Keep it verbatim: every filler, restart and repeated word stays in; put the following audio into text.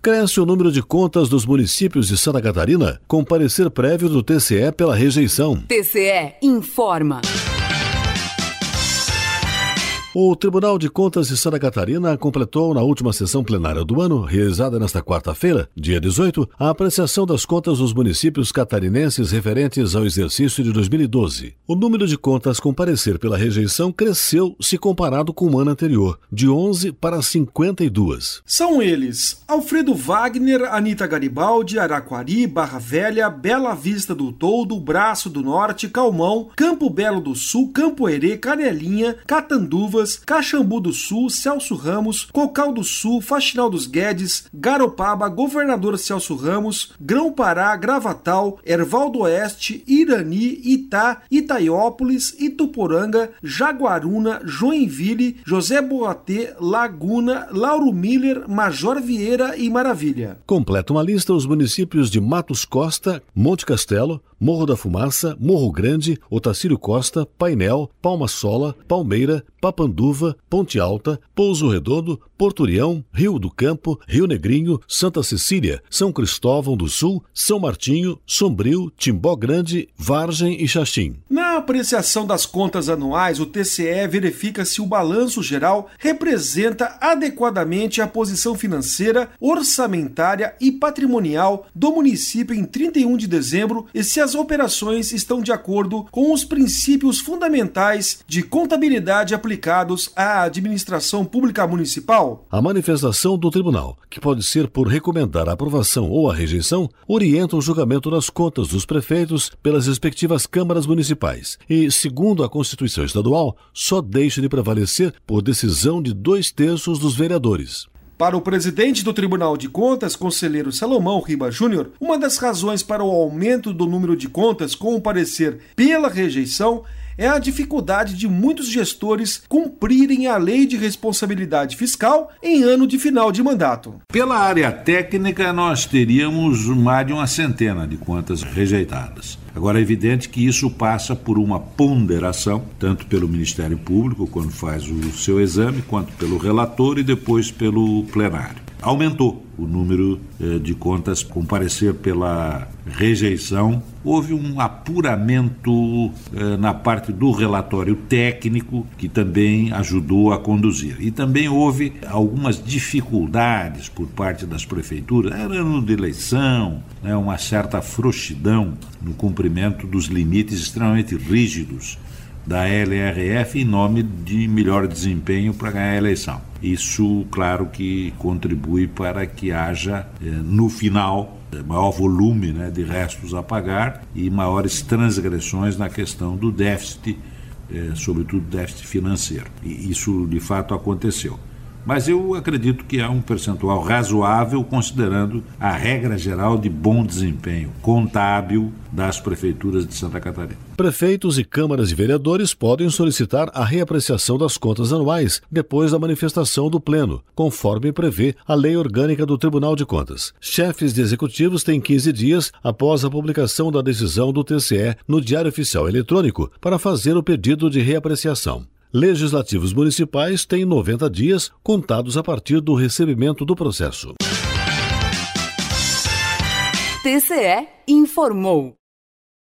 Cresce o número de contas dos municípios de Santa Catarina com parecer prévio do T C E pela rejeição. T C E informa. O Tribunal de Contas de Santa Catarina completou na última sessão plenária do ano, realizada nesta quarta-feira, dia dezoito, a apreciação das contas dos municípios catarinenses referentes ao exercício de dois mil e doze. O número de contas com parecer pela rejeição cresceu se comparado com o ano anterior, de onze para cinquenta e duas. São eles: Alfredo Wagner, Anita Garibaldi, Araquari, Barra Velha, Bela Vista do Toldo, Braço do Norte, Calmão, Campo Belo do Sul, Campo Herê, Canelinha, Catanduvas, Caxambu do Sul, Celso Ramos, Cocal do Sul, Faxinal dos Guedes, Garopaba, Governador Celso Ramos, Grão-Pará, Gravatal, Erval do Oeste, Irani, Itá, Itaiópolis, Ituporanga, Jaguaruna, Joinville, José Boatê, Laguna, Lauro Miller, Major Vieira e Maravilha. Completa uma lista os municípios de Matos Costa, Monte Castelo, Morro da Fumaça, Morro Grande, Otacílio Costa, Painel, Palma Sola, Palmeira, Papanduva, Ponte Alta, Pouso Redondo, Porturião, Rio do Campo, Rio Negrinho, Santa Cecília, São Cristóvão do Sul, São Martinho, Sombrio, Timbó Grande, Vargem e Xaxim. Na apreciação das contas anuais, o T C E verifica se o balanço geral representa adequadamente a posição financeira, orçamentária e patrimonial do município em trinta e um de dezembro e se as operações estão de acordo com os princípios fundamentais de contabilidade aplicados à administração pública municipal. A manifestação do tribunal, que pode ser por recomendar a aprovação ou a rejeição, orienta o julgamento das contas dos prefeitos pelas respectivas câmaras municipais e, segundo a Constituição Estadual, só deixa de prevalecer por decisão de dois terços dos vereadores. Para o presidente do Tribunal de Contas, conselheiro Salomão Riba Júnior, uma das razões para o aumento do número de contas com o parecer pela rejeição é a dificuldade de muitos gestores cumprirem a lei de responsabilidade fiscal em ano de final de mandato. Pela área técnica, nós teríamos mais de uma centena de contas rejeitadas. Agora, é evidente que isso passa por uma ponderação, tanto pelo Ministério Público, quando faz o seu exame, quanto pelo relator e depois pelo plenário. Aumentou o número eh, de contas com parecer pela rejeição. Houve um apuramento eh, na parte do relatório técnico, que também ajudou a conduzir. E também houve algumas dificuldades por parte das prefeituras. Era ano de eleição, né, uma certa frouxidão no cumprimento dos limites extremamente rígidos da L R F em nome de melhor desempenho para ganhar a eleição. Isso, claro, que contribui para que haja, no final, maior volume, né, de restos a pagar e maiores transgressões na questão do déficit, eh, sobretudo déficit financeiro. E isso, de fato, aconteceu. Mas eu acredito que há um percentual razoável, considerando a regra geral de bom desempenho contábil das prefeituras de Santa Catarina. Prefeitos e câmaras de vereadores podem solicitar a reapreciação das contas anuais depois da manifestação do Pleno, conforme prevê a Lei Orgânica do Tribunal de Contas. Chefes de executivos têm quinze dias após a publicação da decisão do T C E no Diário Oficial Eletrônico para fazer o pedido de reapreciação. Legislativos municipais têm noventa dias contados a partir do recebimento do processo. T C E informou.